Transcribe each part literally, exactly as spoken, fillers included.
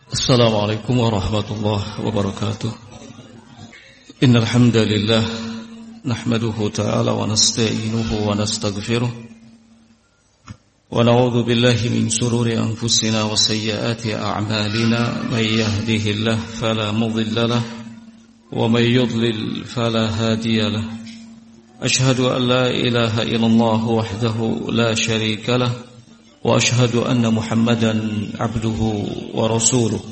Assalamualaikum warahmatullahi wabarakatuh. Innal hamdalillah nahmaduhu ta'ala wa nasta'inuhu wa nastaghfiruh wa na'udzu billahi min shururi anfusina wa sayyiati a'malina may yahdihillahu fala mudilla lahu wa may yudlil fala hadiya lahu. Ashhadu an la ilaha illallah wahdahu la sharika lahu وأشهد أن محمدا عبده ورسوله.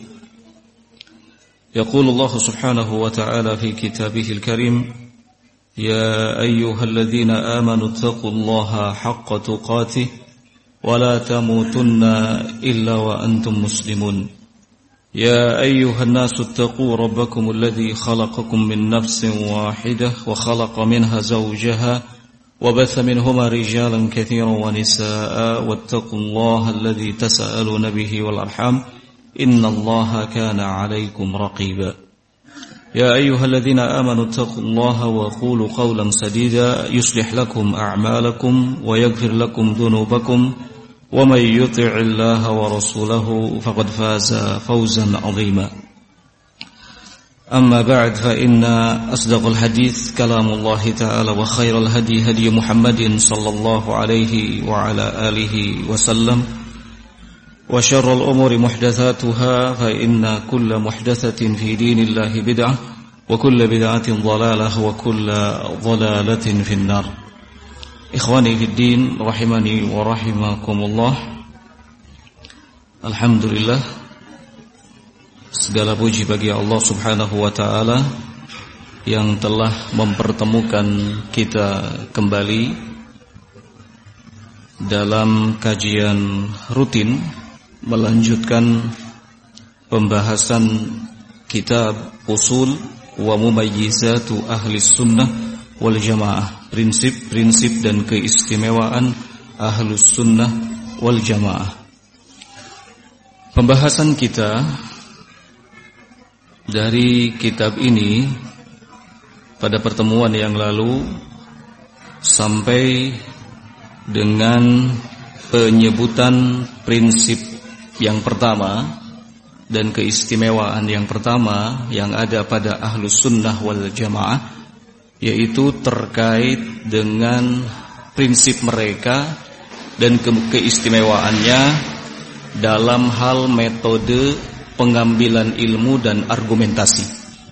يقول الله سبحانه وتعالى في كتابه الكريم: يا أيها الذين آمنوا اتقوا الله حق تقاته ولا تموتن إلا وأنتم مسلمون. يا أيها الناس اتقوا ربكم الذي خلقكم من نفس واحدة وخلق منها زوجها وبث منهما رجالا كثيرا ونساء واتقوا الله الذي تساءلون به والأرحام إن الله كان عليكم رقيبا. يا أيها الذين آمنوا اتقوا الله وقولوا قولا سديدا يصلح لكم أعمالكم ويغفر لكم ذنوبكم ومن يطع الله ورسوله فقد فاز فوزا عظيما. أما بعد فإن أصدق الحديث كلام الله تعالى وخير الهدي هدي محمد صلى الله عليه وعلى آله وسلم وشر الأمور محدثاتها فإن كل محدثة في دين الله بدعة وكل بدعة ضلالة وكل ضلالة في النار. إخواني في الدين رحمني ورحمكم الله. Alhamdulillah, segala puji bagi Allah subhanahu wa ta'ala yang telah mempertemukan kita kembali dalam kajian rutin melanjutkan pembahasan kitab usul wa mumayyizatu ahli sunnah wal jamaah, prinsip-prinsip dan keistimewaan ahlus sunnah wal jamaah. Pembahasan kita dari kitab ini pada pertemuan yang lalu sampai dengan penyebutan prinsip yang pertama dan keistimewaan yang pertama yang ada pada ahlus sunnah wal jamaah, yaitu terkait dengan prinsip mereka dan ke- keistimewaannya dalam hal metode pengambilan ilmu dan argumentasi.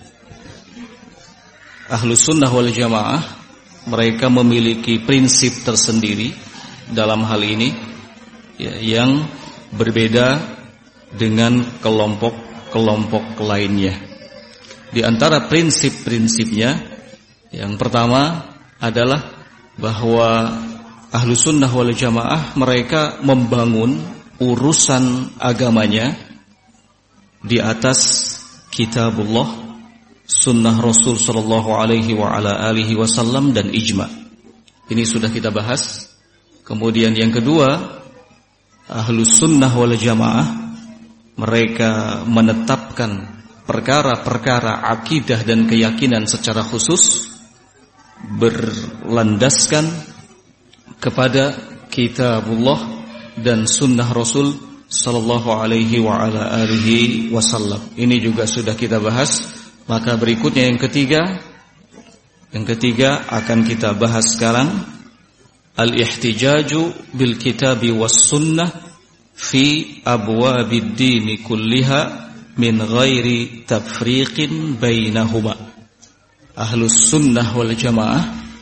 Ahlus sunnah wal jamaah mereka memiliki prinsip tersendiri dalam hal ini, ya, yang berbeda dengan kelompok-kelompok lainnya. Di antara prinsip-prinsipnya, yang pertama adalah bahwa ahlus sunnah wal jamaah mereka membangun urusan agamanya di atas kitabullah, sunnah Rasul sallallahu alaihi wa ala alihi wasallam dan ijma. Ini sudah kita bahas. Kemudian yang kedua, ahlus sunnah wal jamaah mereka menetapkan perkara-perkara akidah dan keyakinan secara khusus berlandaskan kepada kitabullah dan sunnah Rasul sallallahu alaihi wa ala alihi wasallam. Ini juga sudah kita bahas. Maka berikutnya yang ketiga, yang ketiga akan kita bahas sekarang, al-ihtijaju bil kitabi was sunnah fi abwabid dini kulliha min ghairi tafriqin bainahuma. Ahlus sunnah wal jamaah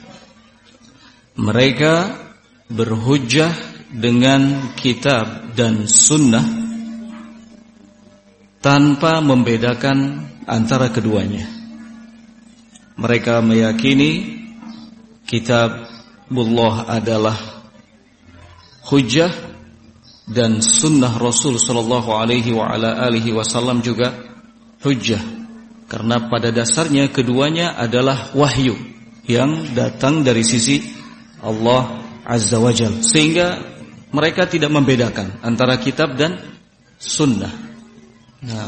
mereka berhujjah dengan kitab dan sunnah tanpa membedakan antara keduanya. Mereka meyakini kitabullah adalah hujjah dan sunnah Rasul sallallahu alaihi wa ala alihi wasallam juga hujjah, karena pada dasarnya keduanya adalah wahyu yang datang dari sisi Allah azza wa jalla, sehingga mereka tidak membedakan antara kitab dan sunnah. Nah,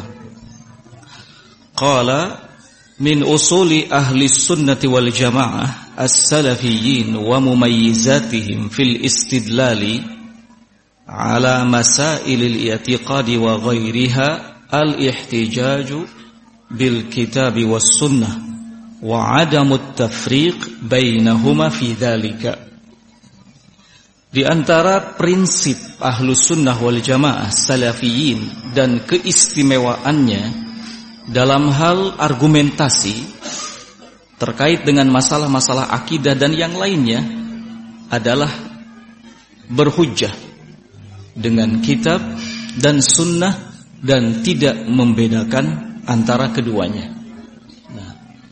qala min usuli ahli sunnati wal jamaah as-salafiyyin wa mumayyizatihim fil istidlali ala masailil i'tiqadi wa ghairiha al-ihtijaju bil kitabi was sunnah wa 'adamut tafriq bainahuma fi dzalika. Di antara prinsip Ahlus Sunnah wal Jamaah Salafiyin dan keistimewaannya dalam hal argumentasi terkait dengan masalah-masalah akidah dan yang lainnya adalah berhujjah dengan kitab dan sunnah dan tidak membedakan antara keduanya. Nah.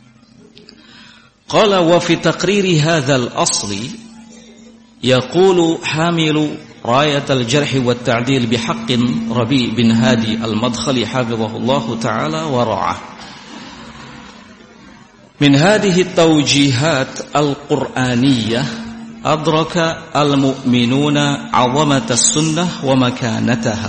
Qala wa fi taqriri hadzal asli yaqulu hamilu rayat al-jarh wa at-ta'dil bihaqqin Rabi' bin Hadi al-Madkhali hafizahullahu ta'ala wa ra'ah. Min hadhihi at-tawjihat al-Qur'aniyah adraka al-mu'minuna 'azamata as-sunnah wa makanataha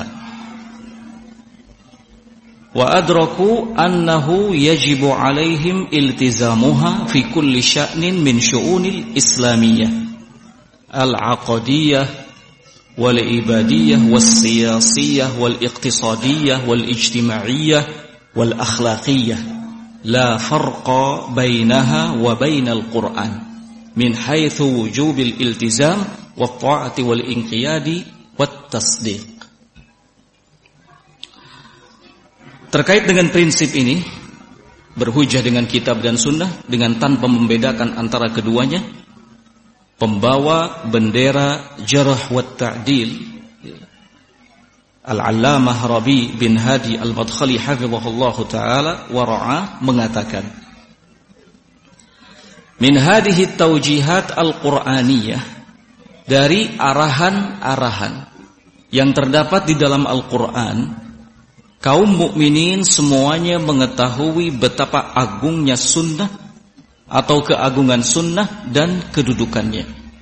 wa adraku annahu yajibu 'alaihim iltizamuha fi kulli sya'nin min syu'unil islamiyyah al-'aqadiyyah wal-ibadiyyah was-siyasiyyah wal-iqtisadiyyah wal-ijtima'iyyah wal-akhlaqiyyah la farqa bainaha wa bainal Qur'an min haitsu wujubil iltizam wat ta'ati wal inqiyadi wat tasdiq. Terkait dengan prinsip ini, berhujjah dengan kitab dan sunnah dengan tanpa membedakan antara keduanya, pembawa bendera jarh wat ta'dil Al-Allamah Rabi' bin Hadi Al-Madkhali hafizahullahu taala wa ra'ah mengatakan, min hadhihi taujihat al-Qur'aniyah, dari arahan-arahan yang terdapat di dalam Al-Qur'an, kaum mukminin semuanya mengetahui betapa agungnya sunnah atau keagungan sunnah dan kedudukannya.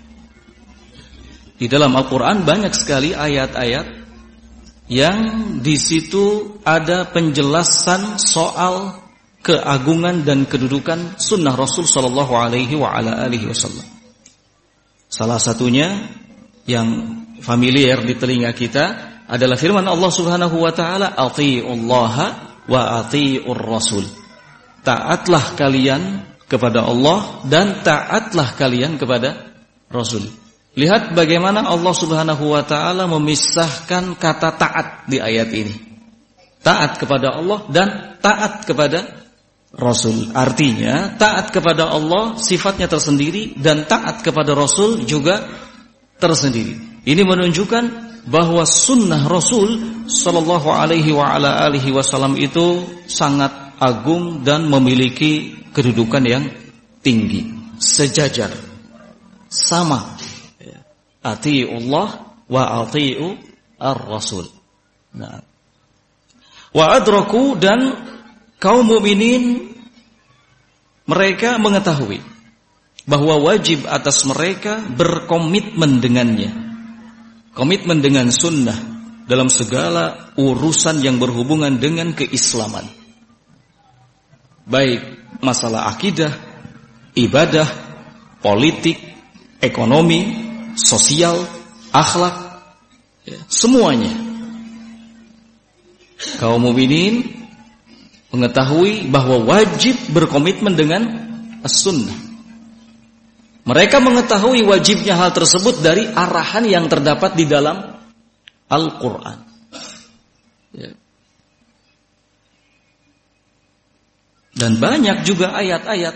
Di dalam Al-Qur'an banyak sekali ayat-ayat yang di situ ada penjelasan soal keagungan dan kedudukan sunnah Rasul sallallahu alaihi wa ala alihi wasallam. Salah satunya yang familiar di telinga kita adalah firman Allah Subhanahu wa taala, "Athi'ullaha wa athi'ur rasul." Taatlah kalian kepada Allah dan taatlah kalian kepada Rasul. Lihat bagaimana Allah Subhanahu wa taala memisahkan kata taat di ayat ini. Taat kepada Allah dan taat kepada Rasul. Artinya taat kepada Allah sifatnya tersendiri dan taat kepada Rasul juga tersendiri. Ini menunjukkan bahwa sunnah Rasul sallallahu alaihi wa ala alihi wasallam itu sangat agung dan memiliki kedudukan yang tinggi, sejajar, sama. Ati'ullah wa ati'u ar-rasul. Nah. Wa adraku, dan kaum mukminin mereka mengetahui bahwa wajib atas mereka berkomitmen dengannya. Komitmen dengan sunnah dalam segala urusan yang berhubungan dengan keislaman. Baik masalah akidah, ibadah, politik, ekonomi, sosial, akhlak, ya, semuanya. Kaum mukminin mengetahui bahwa wajib berkomitmen dengan as-sunnah. Mereka mengetahui wajibnya hal tersebut dari arahan yang terdapat di dalam Al-Quran. Ya. Dan banyak juga ayat-ayat,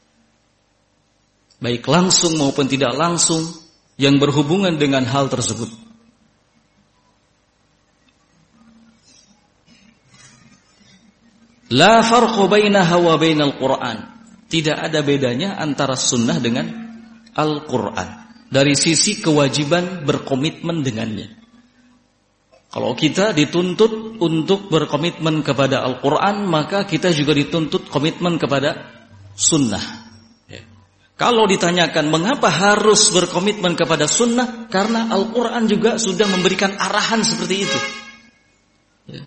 baik langsung maupun tidak langsung, yang berhubungan dengan hal tersebut. La farqu bainaha wa bainal Qur'an. Tidak ada bedanya antara sunnah dengan Al-Quran dari sisi kewajiban berkomitmen dengannya. Kalau kita dituntut untuk berkomitmen kepada Al-Quran, maka kita juga dituntut komitmen kepada sunnah. Ya. Kalau ditanyakan mengapa harus berkomitmen kepada sunnah, karena Al-Quran juga sudah memberikan arahan seperti itu. Ya.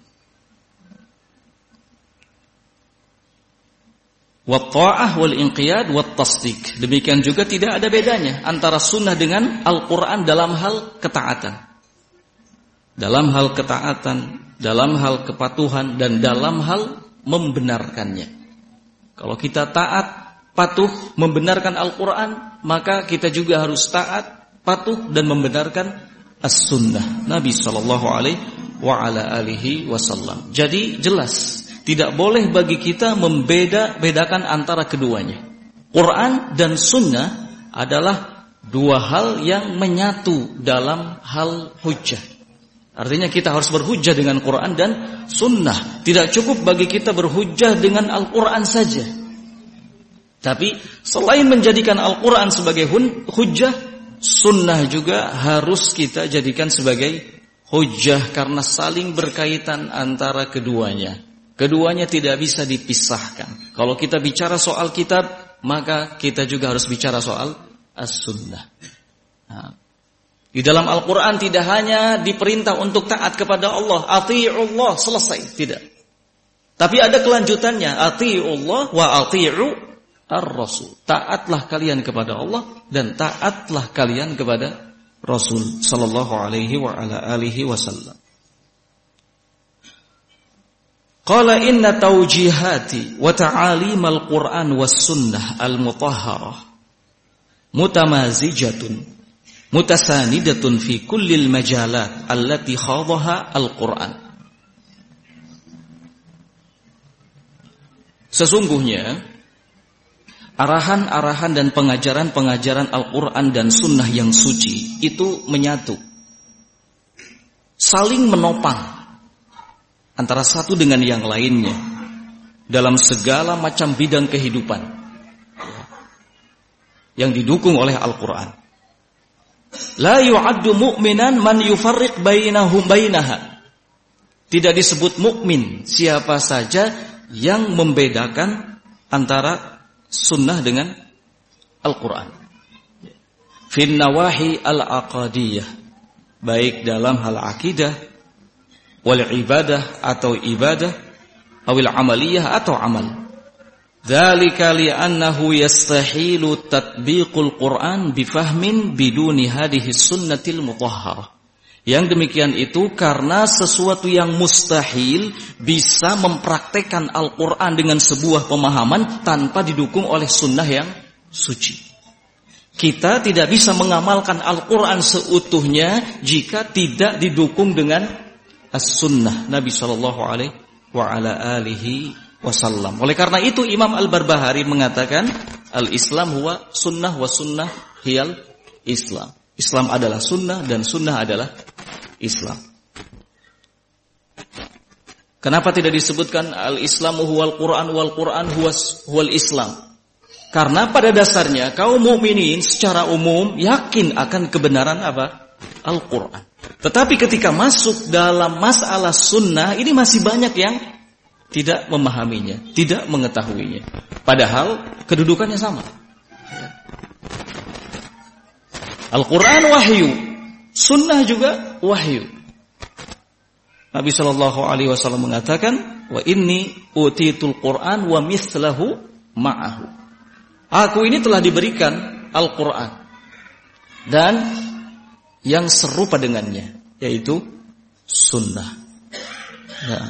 Wat-ta'ah wal-inqiyad wat-tasdiq. Demikian juga tidak ada bedanya antara sunnah dengan Al-Quran dalam hal ketaatan. dalam hal ketaatan, dalam hal kepatuhan, dan dalam hal membenarkannya. Kalau kita taat, patuh, membenarkan Al-Quran, maka kita juga harus taat, patuh, dan membenarkan As-Sunnah Nabi Sallallahu Alaihi Wasallam. Jadi jelas, tidak boleh bagi kita membeda-bedakan antara keduanya. Quran dan Sunnah adalah dua hal yang menyatu dalam hal hujjah. Artinya kita harus berhujjah dengan Quran dan Sunnah. Tidak cukup bagi kita berhujjah dengan Al-Quran saja. Tapi selain menjadikan Al-Quran sebagai hujjah, Sunnah juga harus kita jadikan sebagai hujjah, karena saling berkaitan antara keduanya. Keduanya tidak bisa dipisahkan. Kalau kita bicara soal kitab, maka kita juga harus bicara soal As-Sunnah. Nah, di dalam Al-Quran tidak hanya diperintah untuk taat kepada Allah, ati'ullah, selesai, tidak. Tapi ada kelanjutannya, ati'ullah wa ati'u ar-rasul. Taatlah kalian kepada Allah dan taatlah kalian kepada Rasul sallallahu alaihi wa ala alihi wasallam. Qala inna tawjihati wa ta'alim al-Quran was sunnah al-mutahharah mutamazijatun mutasanidatun fi kullil majalat allati khadaha al-Quran. Sesungguhnya arahan-arahan dan pengajaran-pengajaran Al-Quran dan Sunnah yang suci itu menyatu, saling menopang antara satu dengan yang lainnya dalam segala macam bidang kehidupan yang didukung oleh Al-Quran. La yu'addu mu'minan man yufarriq bainahum bainaha. Tidak disebut mukmin siapa saja yang membedakan antara Sunnah dengan Al-Quran. Fin nawahi al-aqadiyah, baik dalam hal akidah, wal ibadah atau ibadah, awil amaliyah atau amal. Dzalika li'annahu yastahilu tatbiqul Quran bifahmin biduni hadhihi sunnatil mutahharah. Yang demikian itu karena sesuatu yang mustahil bisa mempraktekkan Al-Quran dengan sebuah pemahaman tanpa didukung oleh sunnah yang suci. Kita tidak bisa mengamalkan Al-Quran seutuhnya jika tidak didukung dengan as-sunnah Nabi Sallallahu Alaihi Wasallam. Oleh karena itu Imam Al-Barbahari mengatakan al-Islam huwa sunnah wa sunnah hiyal Islam. Islam adalah sunnah dan sunnah adalah Islam. Kenapa tidak disebutkan al-Islamu huwal Quran wal Quran huwal Islam? Karena pada dasarnya kaum mukminin secara umum yakin akan kebenaran apa? Al-Quran. Tetapi ketika masuk dalam masalah sunnah, ini masih banyak yang tidak memahaminya, tidak mengetahuinya. Padahal kedudukannya sama. Al-Quran wahyu, sunnah juga wahyu. Nabi Shallallahu Alaihi Wasallam mengatakan, wa inni utitul Quran wa mislahu ma'ahu. Aku ini telah diberikan Al-Quran dan yang serupa dengannya, yaitu sunnah. Nah.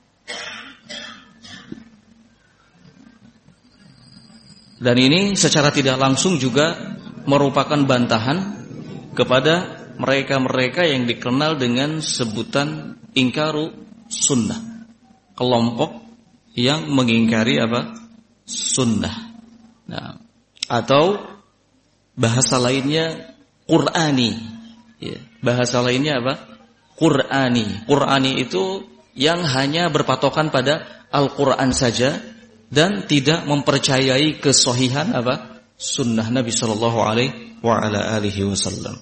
Dan ini secara tidak langsung juga merupakan bantahan kepada mereka-mereka yang dikenal dengan sebutan ingkaru sunnah, kelompok yang mengingkari apa? Sunnah. Nah, atau bahasa lainnya Qur'ani. Ya, bahasa lainnya apa? Qur'ani. Qur'ani itu yang hanya berpatokan pada Al-Quran saja dan tidak mempercayai kesohihan apa? Sunnah Nabi Sallallahu Alaihi Wasallam.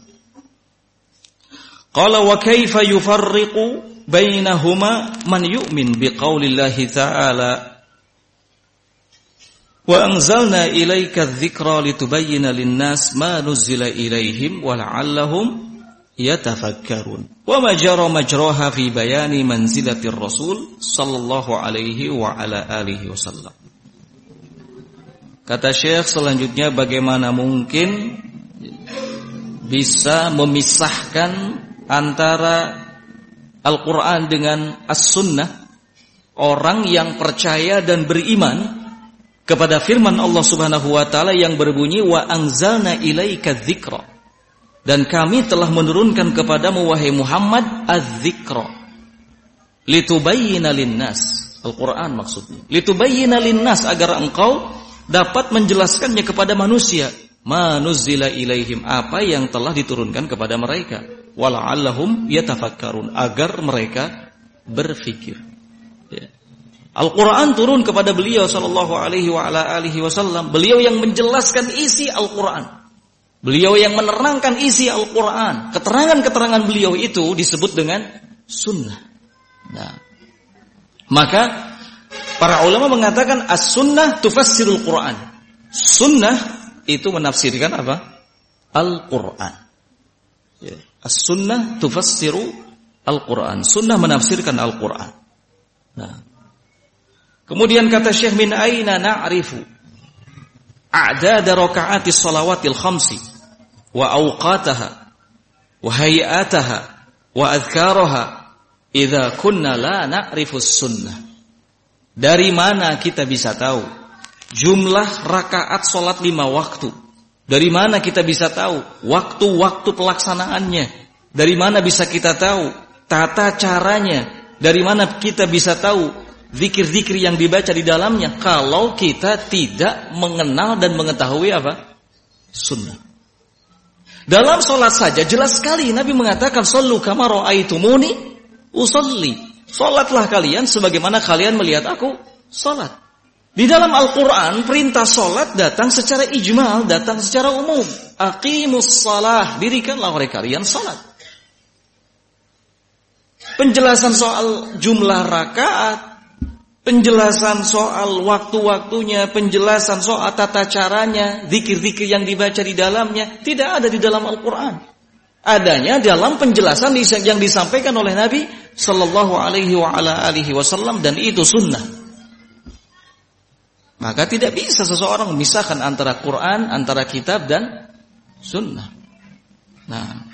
Qala wa kaifa yufarriqu bainahuma man yu'min biqaulillahi ta'ala wa anzalna ilaika adh-dhikra litubayyana lin-nas ma nuzila ilaihim wa la'allahum yatafakkarun wa majara majraha fi bayani manzilatir rasul sallallahu alaihi wa ala alihi wasallam. Kata Syekh selanjutnya, bagaimana mungkin bisa memisahkan antara Al-Quran dengan As-Sunnah, orang yang percaya dan beriman kepada firman Allah Subhanahu wa taala yang berbunyi wa anzalna ilaika dzikra, dan kami telah menurunkan kepadamu wahai Muhammad adz-dzikra litubayyina lin-nas. Al-Quran maksudnya litubayyina lin-nas, agar engkau dapat menjelaskannya kepada manusia, manuzzila ilaihim, apa yang telah diturunkan kepada mereka, wala'allahum yatafakkarun, agar mereka berfikir. Ya. Al-Quran turun kepada beliau sallallahu alaihi wa ala alihi wasallam. Beliau yang menjelaskan isi Al-Quran, beliau yang menerangkan isi Al-Quran. Keterangan-keterangan beliau itu disebut dengan sunnah. Nah, maka para ulama mengatakan as-sunnah tufassirul Quran. Sunnah itu menafsirkan apa? Al-Quran. Ya. As-sunnah tufassiru Al-Quran. Sunnah menafsirkan Al-Quran. Nah, kemudian kata Syekh, min aina na'rifu a'dada raka'atis salawatil khamsi wa awqataha wa hay'ataha wa adhkaraha idza kunna la na'rifus sunnah. Dari mana kita bisa tahu jumlah rakaat salat lima waktu? Dari mana kita bisa tahu waktu-waktu pelaksanaannya? Dari mana bisa kita tahu tata caranya? Dari mana kita bisa tahu zikir-zikir yang dibaca di dalamnya, kalau kita tidak mengenal dan mengetahui apa? Sunnah. Dalam sholat saja jelas sekali Nabi mengatakan sallu kama ra'aitumuni usalli. Sholatlah kalian sebagaimana kalian melihat aku sholat. Di dalam Al-Quran perintah sholat datang secara ijmal, datang secara umum. Aqimus shalah, dirikanlah oleh kalian sholat. Penjelasan soal jumlah rakaat, penjelasan soal waktu-waktunya, penjelasan soal tata caranya, zikir-zikir yang dibaca di dalamnya, tidak ada di dalam Al-Quran. Adanya dalam penjelasan yang disampaikan oleh Nabi Sallallahu Alaihi Wasallam, dan itu sunnah. Maka tidak bisa seseorang memisahkan antara Quran, antara kitab dan sunnah. Nah,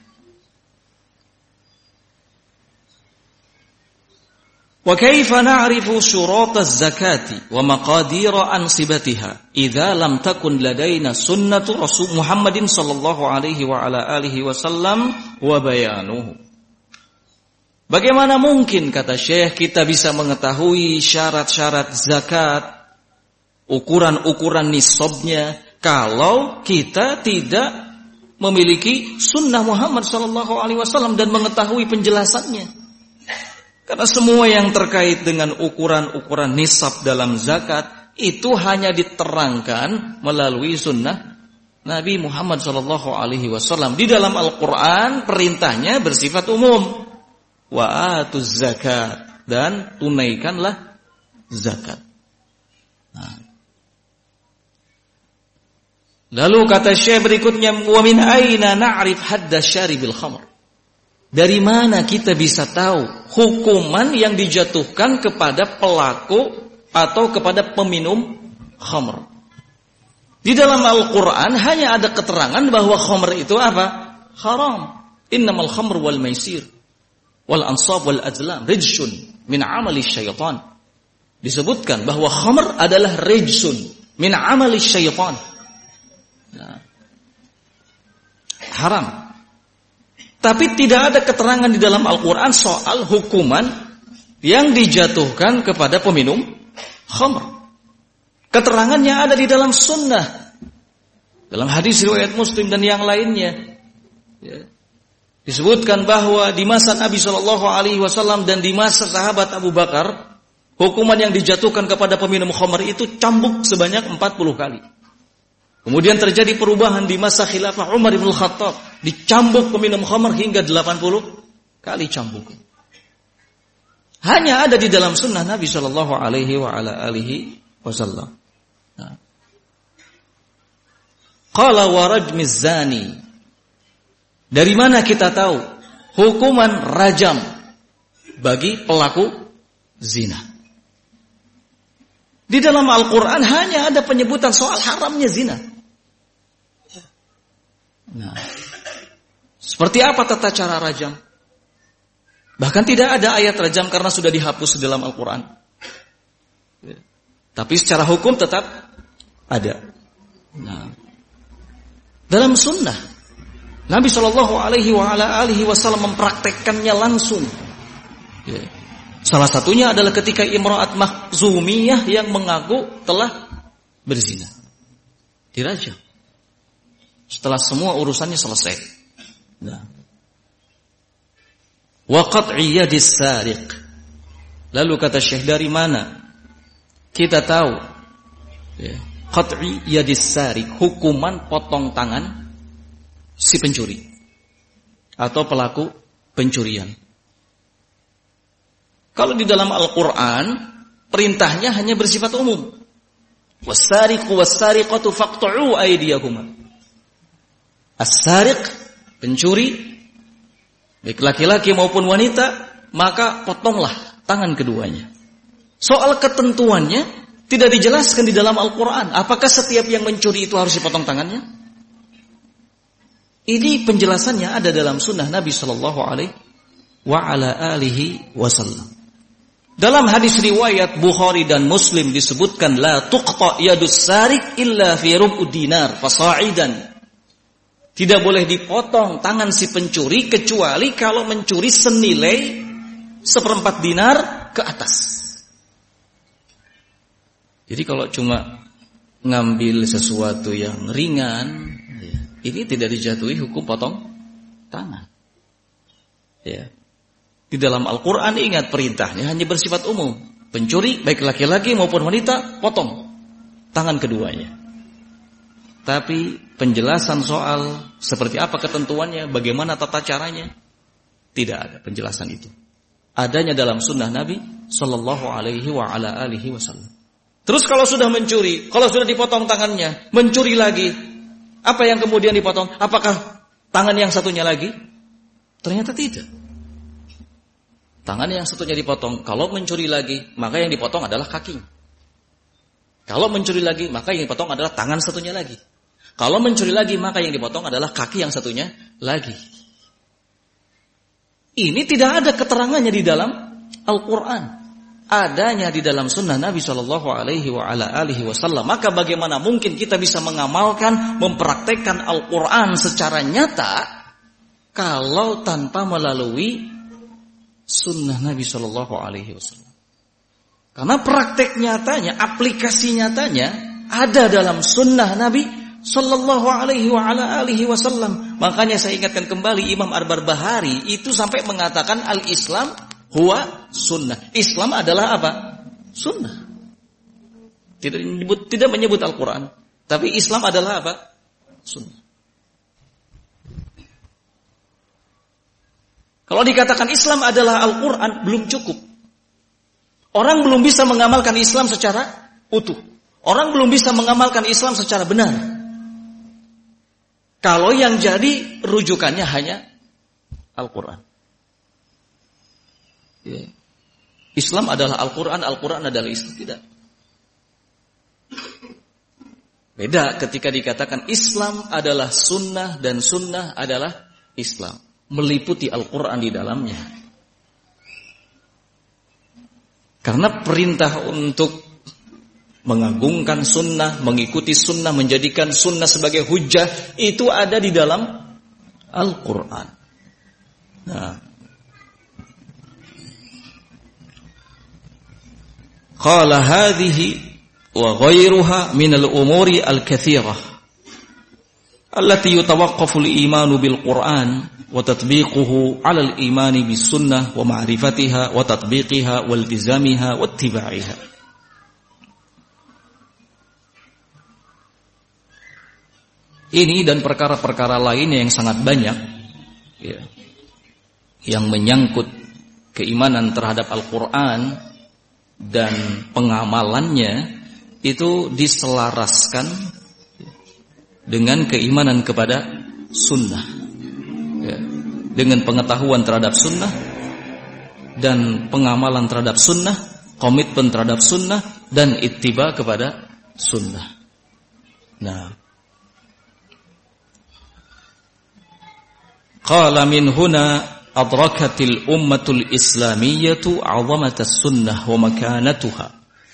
wa kaifa na'rifu syurat az-zakati wa maqadira ansibatiha idza lam takun ladaina sunnatu Rasul Muhammadin sallallahu alaihi wa ala alihi wasallam wa bayanuhu. Bagaimana mungkin, kata Syekh, kita bisa mengetahui syarat-syarat zakat, ukuran-ukuran nisabnya, kalau kita tidak memiliki sunnah Muhammad sallallahu alaihi wasallam dan mengetahui penjelasannya? Karena semua yang terkait dengan ukuran-ukuran nisab dalam zakat itu hanya diterangkan melalui sunnah Nabi Muhammad shallallahu alaihi wasallam. Di dalam Al-Quran perintahnya bersifat umum. Wa atuz zakat, dan tunaikanlah zakat. Nah. Lalu kata Syekh berikutnya, wa min aina na'rif hadda syaribil khamr. Dari mana kita bisa tahu hukuman yang dijatuhkan kepada pelaku atau kepada peminum khamr? Di dalam Al-Quran hanya ada keterangan bahwa khamr itu apa? Haram. Innamal khamr wal maisir wal ansab wal azlam rijsun min amali syaitan. Disebutkan bahwa khamr adalah rijsun min amali syaitan. Nah, haram. Tapi tidak ada keterangan di dalam Al-Quran soal hukuman yang dijatuhkan kepada peminum khamr. Keterangannya ada di dalam sunnah, dalam hadis riwayat Muslim dan yang lainnya. Ya. Disebutkan bahwa di masa Nabi shallallahu alaihi wasallam dan di masa sahabat Abu Bakar, hukuman yang dijatuhkan kepada peminum khamr itu cambuk sebanyak empat puluh kali. Kemudian terjadi perubahan di masa khilafah Umar bin Khattab, dicambuk peminum khamr hingga delapan puluh kali cambuk. Hanya ada di dalam sunnah Nabi Shallallahu Alaihi Wasallam. Qala wa rajmiz zani. Dari mana kita tahu hukuman rajam bagi pelaku zina? Di dalam Al-Quran hanya ada penyebutan soal haramnya zina. Nah, seperti apa tata cara rajam? Bahkan tidak ada ayat rajam karena sudah dihapus dalam Al-Quran. Tapi secara hukum tetap ada. Nah, dalam sunnah Nabi Shallallahu Alaihi Wasallam mempraktekkannya langsung. Ya. Salah satunya adalah ketika Imra'at Makhzumiyah yang mengaku telah berzina, dirajam setelah semua urusannya selesai. Nah, wa qat'i yadis sariq. Lalu kata Syekh, dari mana kita tahu ya, qat'i yadis sariq, hukuman potong tangan si pencuri atau pelaku pencurian? Kalau di dalam Al-Quran perintahnya hanya bersifat umum. Was-sariqu was-sariqatu faqtu'u aydiyahuma. As-sariq, pencuri, baik laki-laki maupun wanita, maka potonglah tangan keduanya. Soal ketentuannya tidak dijelaskan di dalam Al-Quran. Apakah setiap yang mencuri itu harus dipotong tangannya? Ini penjelasannya ada dalam sunnah Nabi Sallallahu Alaihi Wasallam. Dalam hadis riwayat Bukhari dan Muslim disebutkan, la tuqta yadus sarik illa fi rub'u dinar fasa'idan. Tidak boleh dipotong tangan si pencuri kecuali kalau mencuri senilai seperempat dinar ke atas. Jadi kalau cuma ngambil sesuatu yang ringan, ini tidak dijatuhi hukum potong tangan. Ya. Di dalam Al-Quran ingat perintahnya hanya bersifat umum. Pencuri baik laki-laki maupun wanita, potong tangan keduanya. Tapi penjelasan soal seperti apa ketentuannya, bagaimana tata caranya, tidak ada penjelasan itu. Adanya dalam sunnah Nabi Sallallahu Alaihi Wasallam. Terus kalau sudah mencuri, kalau sudah dipotong tangannya, mencuri lagi, apa yang kemudian dipotong? Apakah tangan yang satunya lagi? Ternyata tidak. Tangan yang satunya dipotong. Kalau mencuri lagi, maka yang dipotong adalah kaki. Kalau mencuri lagi, maka yang dipotong adalah tangan satunya lagi. Kalau mencuri lagi, maka yang dipotong adalah kaki yang satunya lagi. Ini tidak ada keterangannya di dalam Al-Quran. Adanya di dalam sunnah Nabi Shallallahu Alaihi Wasallam. Maka bagaimana mungkin kita bisa mengamalkan, mempraktekkan Al-Quran secara nyata kalau tanpa melalui sunnah Nabi Shallallahu Alaihi Wasallam? Karena praktek nyatanya, aplikasi nyatanya ada dalam sunnah Nabi Sallallahu Alaihi Wasallam. Makanya saya ingatkan kembali, Imam Ar-Barbahari itu sampai mengatakan al-Islam huwa sunnah. Islam adalah apa? Sunnah. Tidak menyebut, tidak menyebut Al-Quran, tapi Islam adalah apa? Sunnah. Kalau dikatakan Islam adalah Al-Quran, belum cukup. Orang belum bisa mengamalkan Islam secara utuh. Orang belum bisa mengamalkan Islam secara benar kalau yang jadi rujukannya hanya Al-Quran. Ya. Islam adalah Al-Quran, Al-Quran adalah Islam. Tidak. Beda ketika dikatakan Islam adalah sunnah dan sunnah adalah Islam. Meliputi Al-Quran di dalamnya. Karena perintah untuk mengagungkan sunnah, mengikuti sunnah, menjadikan sunnah sebagai hujjah, itu ada di dalam Al-Quran. Nah, qala hadhihi wa ghairuha min al-umuri al-kathirah allati yutawaqqafu al-imanu bil-Quran wa tatbiquhu 'ala al-imani bis-sunnah wa ma'rifatiha wa tatbiqiha wa iltizamiha wa ittiba'iha. Ini dan perkara-perkara lainnya yang sangat banyak ya, yang menyangkut keimanan terhadap Al-Quran dan pengamalannya itu diselaraskan dengan keimanan kepada sunnah ya, dengan pengetahuan terhadap sunnah dan pengamalan terhadap sunnah, komitmen terhadap sunnah dan ittiba kepada sunnah. Nah, qala min huna adrakatil ummatul islamiyyatu 'azamatas sunnah wa makanatuha.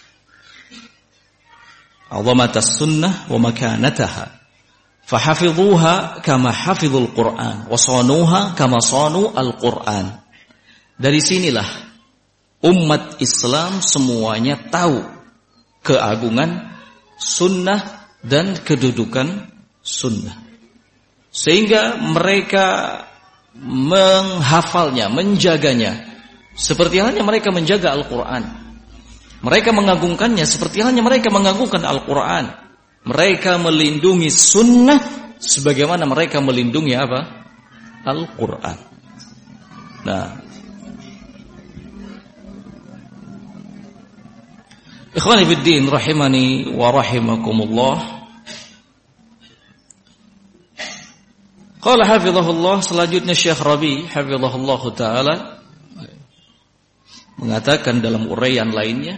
'Azamatas sunnah wa makanataha. Fahafidhuha kama hafidhul Qur'an wa sanuha kama sanu al-Qur'an. Dari sinilah umat Islam semuanya tahu keagungan sunnah dan kedudukan sunnah. Sehingga mereka menghafalnya, menjaganya seperti halnya mereka menjaga Al-Qur'an. Mereka mengagungkannya seperti halnya mereka mengagungkan Al-Qur'an. Mereka melindungi sunnah sebagaimana mereka melindungi apa? Al-Qur'an. Nah, ikhwani fiddin rahimani wa rahimakumullah. Qala hafizahullah, selanjutnya Syekh Rabi hafizahullah taala mengatakan dalam uraian lainnya,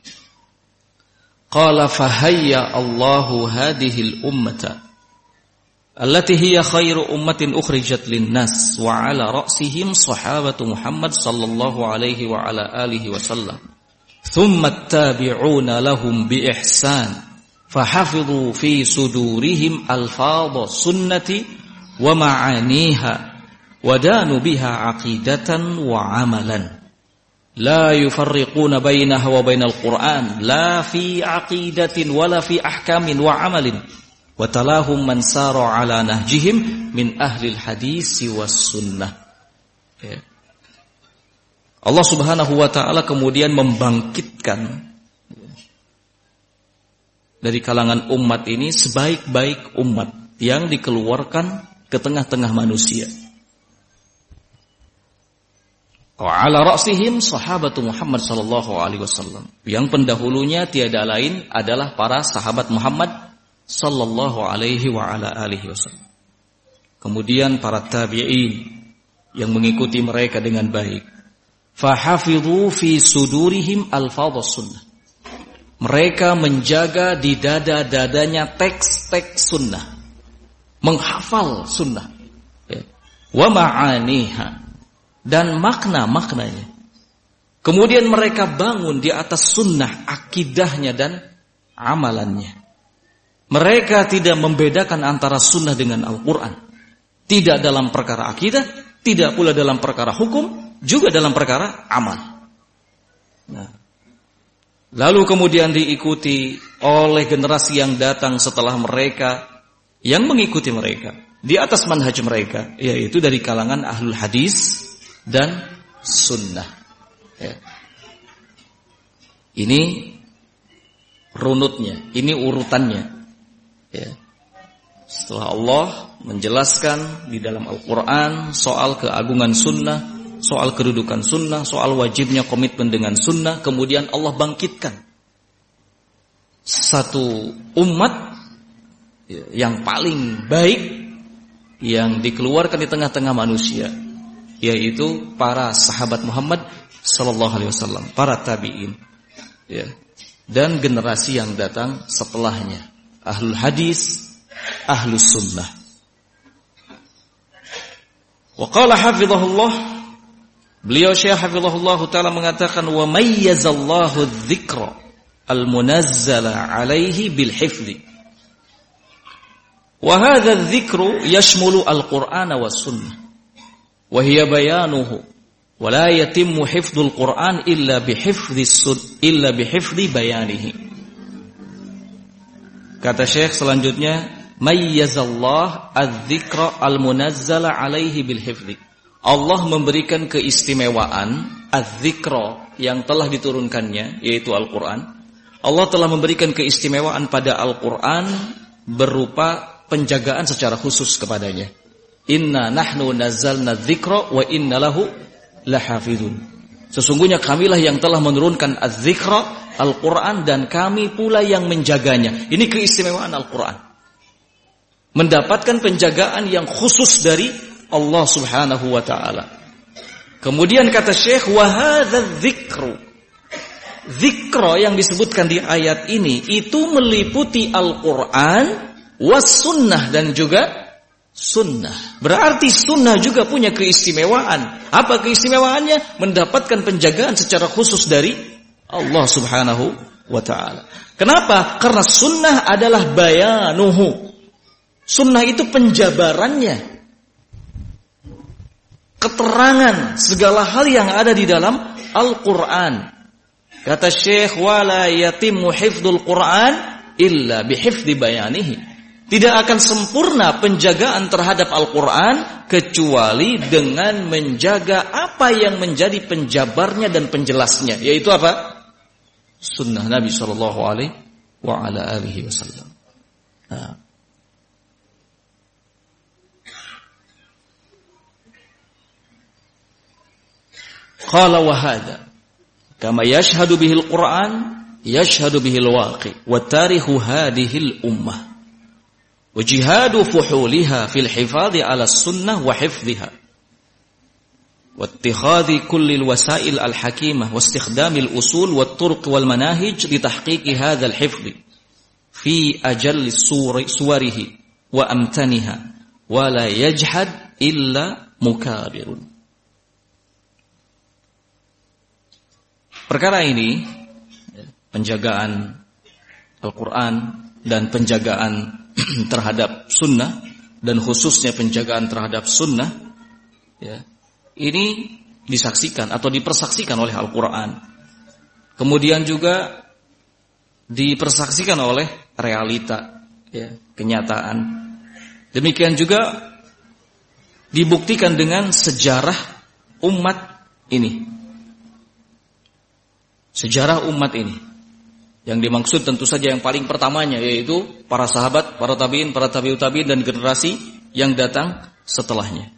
qala fahayya Allahu hadhil ummata allati hiya khairu ummatin ukhrijat lin-nas wa 'ala ra'sihim sahabatu Muhammad sallallahu alaihi wa ala alihi wasallam. ثم التابعون لهم بإحسان فحفظوا في صدورهم ألفاظ السنة ومعانيها ودانوا بها عقيدة وعملا لا يفرقون بينها وبين القرآن لا في عقيدة ولا في أحكام وعمل وتلاهم من سار على نهجهم من أهل الحديث والسنة. Allah Subhanahu wa ta'ala kemudian membangkitkan dari kalangan umat ini sebaik-baik umat yang dikeluarkan ke tengah-tengah manusia. Wa 'ala ra'sihim sahabatu Muhammad sallallahu alaihi wasallam. Yang pendahulunya tiada lain adalah para sahabat Muhammad sallallahu alaihi wa ala alihi wasallam. Kemudian para tabi'in yang mengikuti mereka dengan baik. Fahafidhu fi sudurihim alfadhus sunnah. Mereka menjaga di dada-dadanya teks-teks sunnah, menghafal sunnah, ya. Wa ma'aniha, dan makna-maknanya. Kemudian mereka bangun di atas sunnah, akidahnya dan amalannya. Mereka tidak membedakan antara sunnah dengan Al-Quran, tidak dalam perkara akidah, tidak pula dalam perkara hukum, juga dalam perkara amal. Nah, lalu kemudian diikuti oleh generasi yang datang setelah mereka, yang mengikuti mereka di atas manhaj mereka, yaitu dari kalangan ahlul hadis dan sunnah. Ya. Ini runutnya, ini urutannya. Ya. Setelah Allah menjelaskan di dalam Al-Quran soal keagungan sunnah, soal kedudukan sunnah, soal wajibnya komitmen dengan sunnah, kemudian Allah bangkitkan satu umat yang paling baik yang dikeluarkan di tengah-tengah manusia, yaitu para sahabat Muhammad sallallahu alaihi wasallam, para tabi'in, ya, dan generasi yang datang setelahnya, ahlul hadis, ahlus sunnah. Wa qala hafizahullah, beliau Syekh hafizahullah taala mengatakan, wa mayyazallahu adh-dhikra al-munazzala alaihi bil hifdhi. Wa hadha adh-dhikru yashmulu al-Qur'ana was sunnah. Wa hiya bayanuhu wa la yatimmu hifdhul Qur'an illa bi hifdhi illa bi hifdhi bayanihi. Kata Syekh selanjutnya, mayyazallahu adh-dhikra al-munazzala alaihi bil hifdhi. Allah memberikan keistimewaan adz-dzikra yang telah diturunkannya, yaitu Al-Quran. Allah telah memberikan keistimewaan pada Al-Quran berupa penjagaan secara khusus kepadanya. Inna nahnu nazzalna dzikra wa inna lahu lahafizun. Sesungguhnya kamilah yang telah menurunkan adz-dzikra, Al-Quran, dan kami pula yang menjaganya. Ini keistimewaan Al-Quran, mendapatkan penjagaan yang khusus dari Allah Subhanahu wa ta'ala. Kemudian kata Syekh, wa hadza dzikru, dzikra yang disebutkan di ayat ini itu meliputi Al-Quran was sunnah, dan juga sunnah. Berarti sunnah juga punya keistimewaan. Apa keistimewaannya? Mendapatkan penjagaan secara khusus dari Allah Subhanahu wa ta'ala. Kenapa? Karena sunnah adalah bayanuhu. Sunnah itu penjabarannya, keterangan segala hal yang ada di dalam Al-Quran. Kata Syekh, wala yatimmu hifdzul Quran illa bihifdzi bayanihi. Tidak akan sempurna penjagaan terhadap Al-Quran kecuali dengan menjaga apa yang menjadi penjabarnya dan penjelasnya, yaitu apa? Sunnah Nabi Shallallahu Alaihi wa ala alihi Wasallam. Nah. Qala wa hadha kama yashhadu bihi al-Quran yashhadu bihi al-waqi wa tarikhu hadhihi al-ummah wa jihadu fuhuliha fil hifadhi ala sunnah wa hifdhiha wa ittikhadhi kulli al-wasail al-hakimah wa istikhdami al-usul wa at-turuq wal manahij li tahqiqi hadha al-hifdh fi ajalli suwarihi wa amtaniha wa la yajhad illa mukabirun. Perkara ini, penjagaan Al-Quran dan penjagaan terhadap sunnah, dan khususnya penjagaan terhadap sunnah, ya, ini disaksikan atau dipersaksikan oleh Al-Quran. Kemudian juga dipersaksikan oleh realita, ya, kenyataan. Demikian juga dibuktikan dengan sejarah umat ini. Sejarah umat ini, yang dimaksud tentu saja yang paling pertamanya yaitu para sahabat, para tabi'in, para tabi'ut tabi'in dan generasi yang datang setelahnya.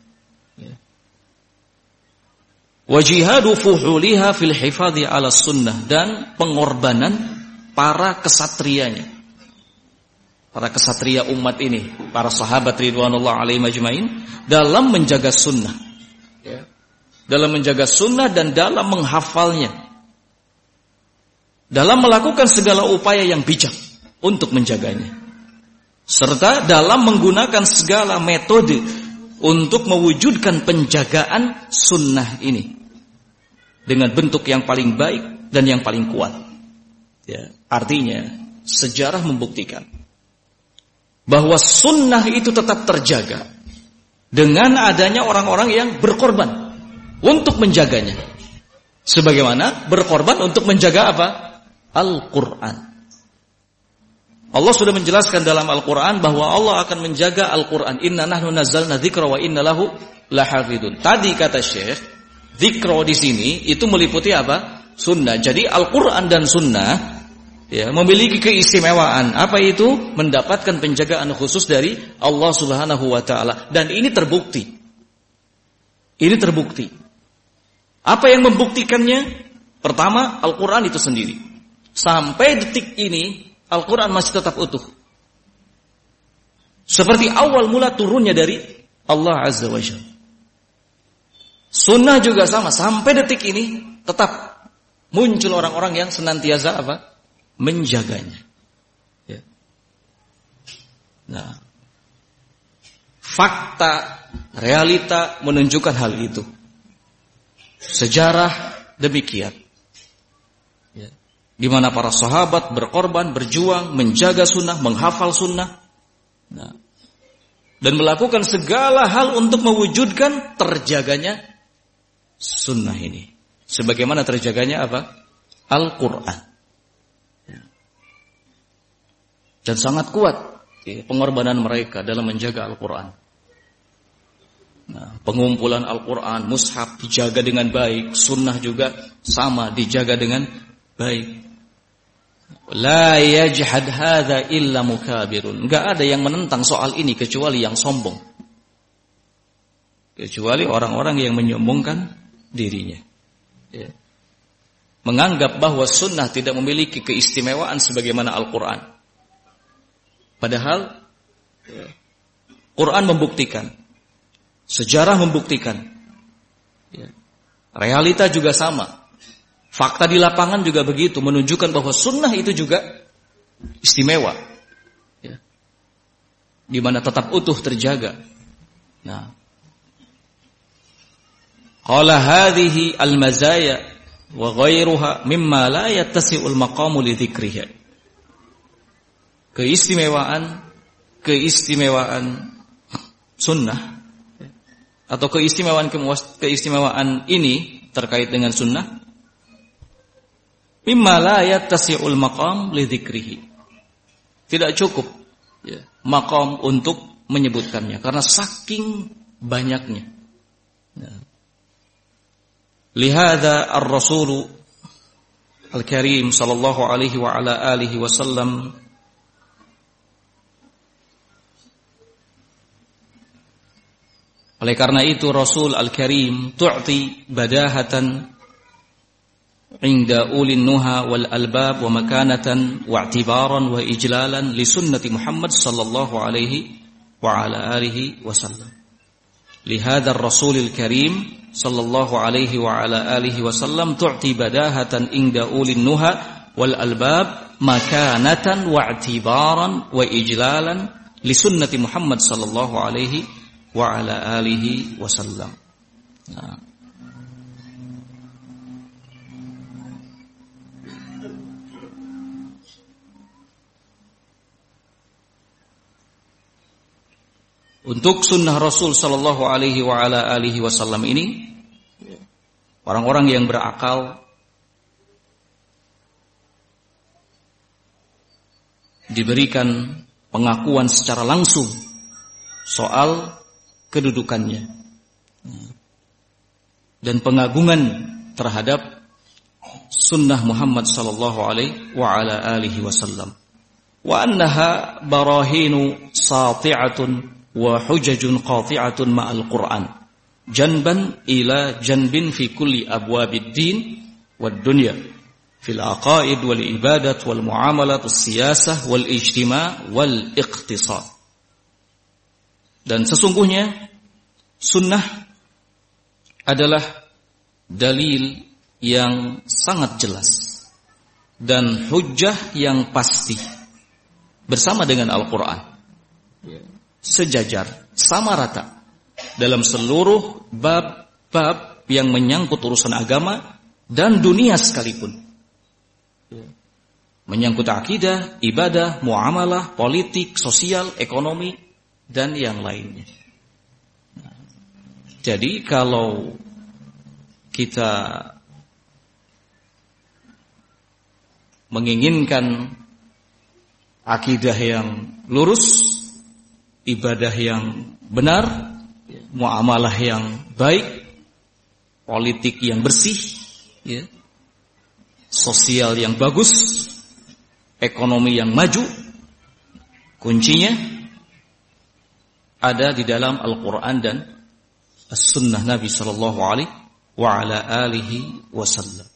Wa jihadu fuhuliha fil hifadhi ala sunnah, dan pengorbanan para kesatrianya, para kesatria umat ini, para sahabat ridwanullah alaihim ajmain, dalam menjaga sunnah, dalam menjaga sunnah dan dalam menghafalnya, dalam melakukan segala upaya yang bijak untuk menjaganya, serta dalam menggunakan segala metode untuk mewujudkan penjagaan sunnah ini dengan bentuk yang paling baik dan yang paling kuat. Ya, artinya sejarah membuktikan bahwa sunnah itu tetap terjaga dengan adanya orang-orang yang berkorban untuk menjaganya, sebagaimana berkorban untuk menjaga apa? Al-Quran. Allah sudah menjelaskan dalam Al-Quran bahwa Allah akan menjaga Al-Quran. Inna nahnu nazzalna dzikra wa inna lahu lahafidun. Tadi kata Syekh, dzikra di sini itu meliputi apa? Sunnah. Jadi Al-Quran dan Sunnah, ya, memiliki keistimewaan. Apa itu? Mendapatkan penjagaan khusus dari Allah Subhanahu wa taala, dan ini terbukti. Ini terbukti. Apa yang membuktikannya? Pertama, Al-Quran itu sendiri. Sampai detik ini Al-Quran masih tetap utuh, seperti awal mula turunnya dari Allah Azza wa Jalla. Sunnah juga sama, sampai detik ini tetap muncul orang-orang yang senantiasa apa? Menjaganya. Ya. Nah, fakta, realita menunjukkan hal itu. Sejarah demikian. Di mana para sahabat berkorban, berjuang, menjaga sunnah, menghafal sunnah, nah, dan melakukan segala hal untuk mewujudkan terjaganya sunnah ini. Sebagaimana terjaganya apa? Al-Quran. Dan sangat kuat ya, pengorbanan mereka dalam menjaga Al-Quran. Nah, pengumpulan Al-Quran, mushaf dijaga dengan baik, sunnah juga sama dijaga dengan baik. La yajhad hadza illa mukabirun. Enggak ada yang menentang soal ini kecuali yang sombong, kecuali orang-orang yang menyombongkan dirinya, ya, menganggap bahwa sunnah tidak memiliki keistimewaan sebagaimana Al-Quran. Padahal ya, Quran membuktikan, sejarah membuktikan, ya, realita juga sama. Fakta di lapangan juga begitu, menunjukkan bahwa sunnah itu juga istimewa, ya, di mana tetap utuh terjaga Nah, qala hadhihi al-mazaya wa ghairuha mimma la yattasi'ul maqamu li dzikriha. Keistimewaan keistimewaan sunnah atau keistimewaan keistimewaan ini terkait dengan sunnah mimma la yattasi'ul maqam li dzikrihi. Tidak cukup ya, maqam untuk menyebutkannya karena saking banyaknya. Ya. Lihada ar-Rasul al-Karim sallallahu alaihi wa ala alihi wasallam oleh karena itu Rasul al-Karim tu'ti badahatan inda ulin nuha wal albab wa makanatan wa i'tibaran wa ijlalan li sunnati Muhammad sallallahu alaihi wa ala alihi wasallam. Lihada ar-Rasul al-Karim sallallahu alaihi wa ala alihi wasallam tu'ti badahatan inda ulin nuha wal albab makanatan wa i'tibaran wa ijlalan li sunnati Muhammad sallallahu alaihi wa ala alihi wasallam. Nah. Untuk sunnah Rasul sallallahu alaihi wa ala alihi wasallam ini, orang-orang yang berakal diberikan pengakuan secara langsung soal kedudukannya dan pengagungan terhadap sunnah Muhammad sallallahu alaihi wa ala alihi wasallam. Wa annaha barahinu sati'atun wa hujajun qati'atun ma'al Qur'an janban ila janbin fi kulli abwabid din wad dunya fil aqaid wal ibadat wal muamalat was siyasah wal ijtima' wal iqtisad. Dan sesungguhnya sunnah adalah dalil yang sangat jelas dan hujjah yang pasti bersama dengan Al-Qur'an. Sejajar, sama rata dalam seluruh bab-bab yang menyangkut urusan agama dan dunia sekalipun. Menyangkut akidah, ibadah, muamalah, politik, sosial, ekonomi, dan yang lainnya. Jadi kalau kita menginginkan akidah yang lurus, ibadah yang benar, muamalah yang baik, politik yang bersih, ya, sosial yang bagus, ekonomi yang maju, kuncinya ada di dalam Al-Quran dan As-Sunnah Nabi Sallallahu Alaihi wa ala alihi wasallam.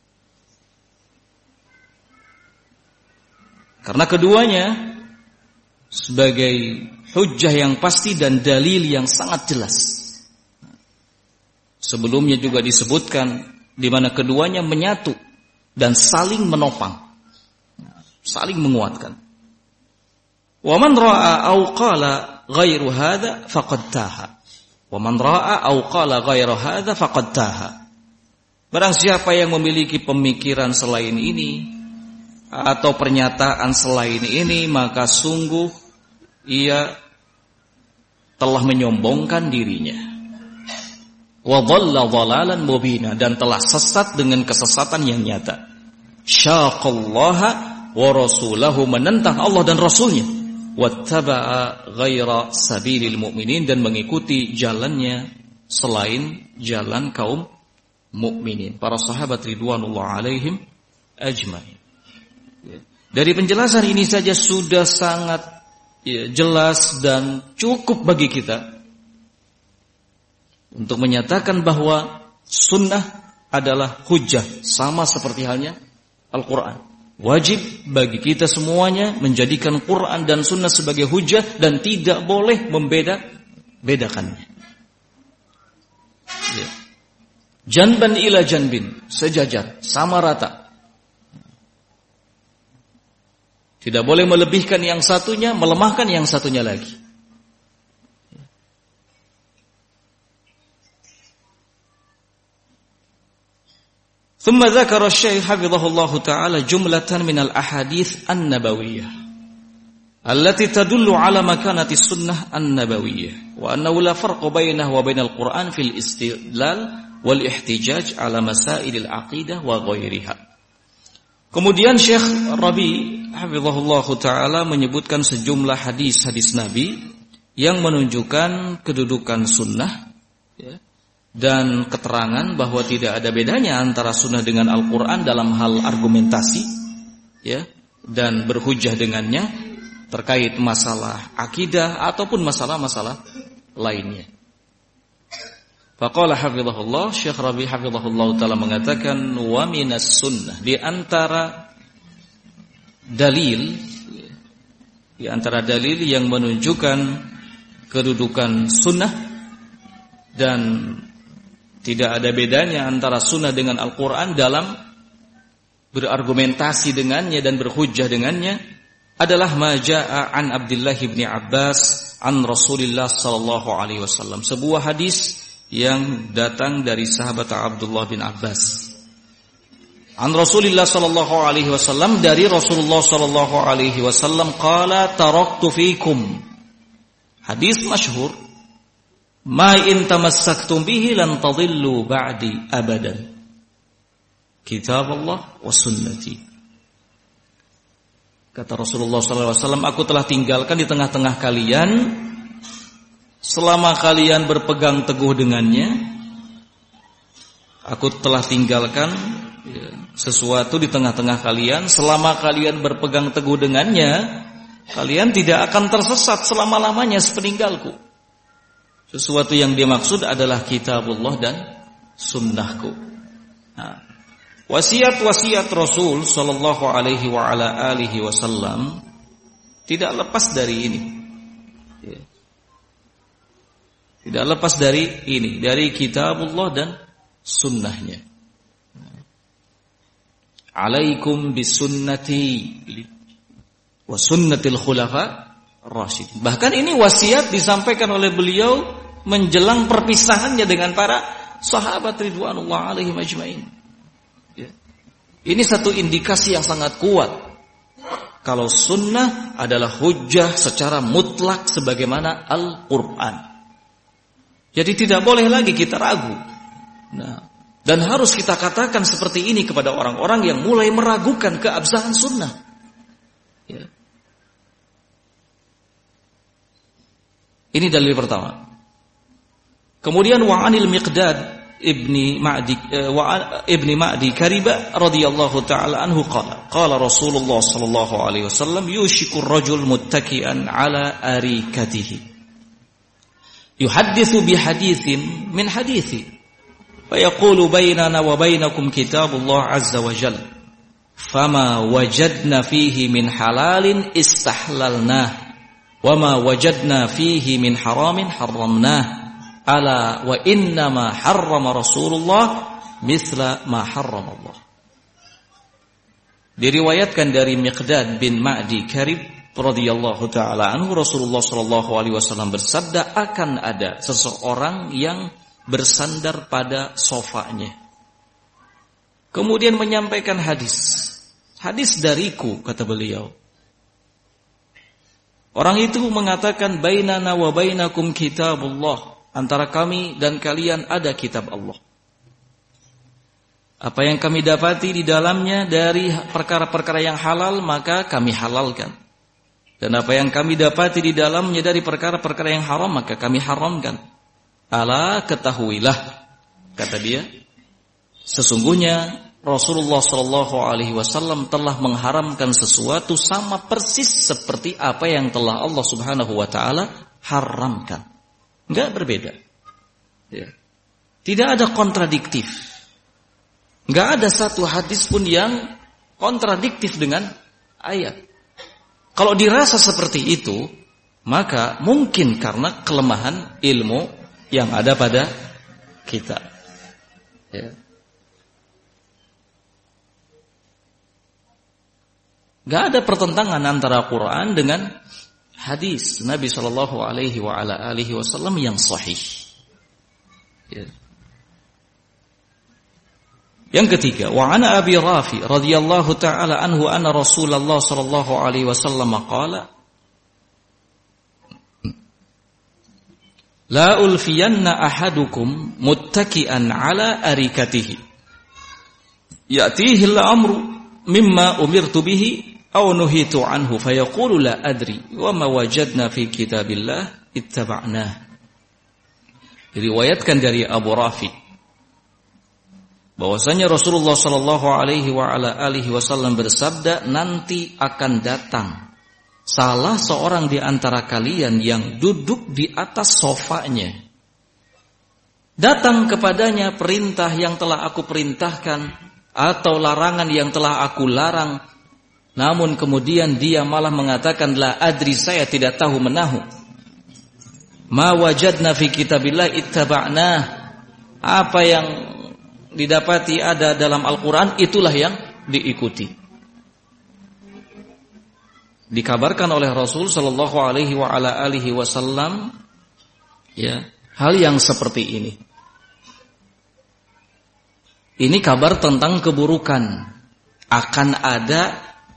Karena keduanya sebagai hujjah yang pasti dan dalil yang sangat jelas. Sebelumnya juga disebutkan di mana keduanya menyatu dan saling menopang, saling menguatkan. Wa man ra'a aw qala ghairu hadza faqad taha. Wa man ra'a aw qala ghairu hadza faqad taha. Barang siapa yang memiliki pemikiran selain ini atau pernyataan selain ini, maka sungguh ia telah menyombongkan dirinya. Wa dhalla dhalalan mubina, dan telah sesat dengan kesesatan yang nyata. Syaqallaha wa rasulahu, menentang Allah dan Rasulnya. Wattaba'a ghaira sabilil mu'minin, dan mengikuti jalannya selain jalan kaum mukminin, para sahabat ridwanullah alaihim ajmain. Dari penjelasan ini saja sudah sangat ya, jelas dan cukup bagi kita untuk menyatakan bahwa sunnah adalah hujjah, sama seperti halnya Al-Quran. Wajib bagi kita semuanya menjadikan Quran dan sunnah sebagai hujjah dan tidak boleh membeda-bedakannya. Ya. Janban ila janbin, sejajar, sama rata. Tidak boleh melebihkan yang satunya, melemahkan yang satunya lagi. Thumma dzakara asy-syaikh hafizahullahu taala jumlatan minal ahadits an-nabawiyyah allati tadullu ala makanati sunnah an-nabawiyyah wa annahu la farqa bainahu wa bainal Qur'an fil istidlal wal ihtijaj ala masailil aqidah wa ghairiha. Kemudian Syekh Rabi hafizahullahu taala menyebutkan sejumlah hadis-hadis Nabi yang menunjukkan kedudukan sunnah, ya, dan keterangan bahwa tidak ada bedanya antara sunnah dengan Al-Quran dalam hal argumentasi, ya, dan berhujjah dengannya terkait masalah akidah ataupun masalah-masalah lainnya. Faqala hafizahullah, Syekh Rabi hafizahullah ta'ala mengatakan, wa minas sunnah, di antara dalil, di antara dalil yang menunjukkan kedudukan sunnah dan tidak ada bedanya antara sunnah dengan Al-Quran dalam berargumentasi dengannya dan berhujjah dengannya adalah ma jaa an Abdullah bin Abbas an Rasulillah sallallahu alaihi wasallam, sebuah hadis yang datang dari sahabat Abdullah bin Abbas. An Rasulillah sallallahu alaihi wasallam, dari Rasulullah sallallahu alaihi wasallam, qala taraktu fikum, hadis masyhur, ma in tamassaktum bihi lan tadillu ba'di abadan, kitab Allah wa sunnati. Kata Rasulullah sallallahu alaihi wasallam, aku telah tinggalkan di tengah-tengah kalian, selama kalian berpegang teguh dengannya, aku telah tinggalkan, ya, sesuatu di tengah-tengah kalian, selama kalian berpegang teguh dengannya, kalian tidak akan tersesat selama-lamanya sepeninggalku. Sesuatu yang dimaksud adalah kitabullah dan sunnahku. Nah, wasiat-wasiat Rasul sallallahu alaihi wa ala alihi wasallam tidak lepas dari ini. Ya. Tidak lepas dari ini, dari kitabullah dan sunnahnya. Alaikum bisunnati wa sunnatil khulafa rasyidin. Bahkan ini wasiat disampaikan oleh beliau menjelang perpisahannya dengan para sahabat ridwanullah alaihim ajmain. Ya. Ini satu indikasi yang sangat kuat kalau sunnah adalah hujjah secara mutlak sebagaimana Al-Quran. Jadi tidak boleh lagi kita ragu. Nah, dan harus kita katakan seperti ini kepada orang-orang yang mulai meragukan keabsahan sunnah. Ya. Ini dalil pertama. Kemudian wa'anil Miqdad ibni Ma'di wa ibni Ma'di Kariba radhiyallahu taala anhu qala qala Rasulullah sallallahu alaihi wasallam yushiku ar-rajul muttaki'an ala arikatihi yuhadditsu bihaditsin min hadithi fa yaqulu bainana wa bainakum kitabullah azza wa jalla fama wajadna fihi min halalin istahlalnah wa ma wajadna fihi min haramin harramnah ala wa inna ma harrama Rasulullah mithla ma harrama Allah. Diriwayatkan dari Miqdad bin Ma'di Karib radhiyallahu taala anhu, Rasulullah sallallahu alaihi wasallam bersabda, akan ada seseorang yang bersandar pada sofanya, kemudian menyampaikan hadis. Hadis dariku, kata beliau. Orang itu mengatakan, bainana wa bainakum kitabullah, antara kami dan kalian ada kitab Allah. Apa yang kami dapati di dalamnya dari perkara-perkara yang halal, maka kami halalkan. Dan apa yang kami dapati di dalamnya dari perkara-perkara yang haram, maka kami haramkan. Ala, ketahuilah, kata dia, sesungguhnya Rasulullah sallallahu alaihi wasallam telah mengharamkan sesuatu sama persis seperti apa yang telah Allah Subhanahu wa taala haramkan. Enggak berbeda. Ya. Tidak ada kontradiktif. Enggak ada satu hadis pun yang kontradiktif dengan ayat. Kalau dirasa seperti itu, maka mungkin karena kelemahan ilmu yang ada pada kita. Ya. Gak ada pertentangan antara Quran dengan hadis Nabi Shallallahu Alaihi Wasallam yang sahih. Ya. Yang ketiga, wa ana Abi Rafi radhiyallahu taala anhu anna Rasulullah sallallahu alaihi wasallam qala la ulfiyanna ahadukum muttaki'an ala arikatihi ya'tihi al-amru mimma umirtu bihi aw nuhitu anhu fayaqulu la adri wa ma wajadna fi kitabillah ittaba'nah. Diriwayatkan dari Abu Rafi bahwasanya Rasulullah sallallahu alaihi wa ala alihi wasallam bersabda, nanti akan datang salah seorang di antara kalian yang duduk di atas sofanya. Datang kepadanya perintah yang telah aku perintahkan atau larangan yang telah aku larang, namun kemudian dia malah mengatakan la adri, saya tidak tahu menahu. Ma wajadna fi kitabillah ittaba'nah, apa yang didapati ada dalam Al-Quran itulah yang diikuti. Dikabarkan oleh Rasul sallallahu alaihi wa ala alihi wasallam ya, hal yang seperti ini. Ini kabar tentang keburukan. Akan ada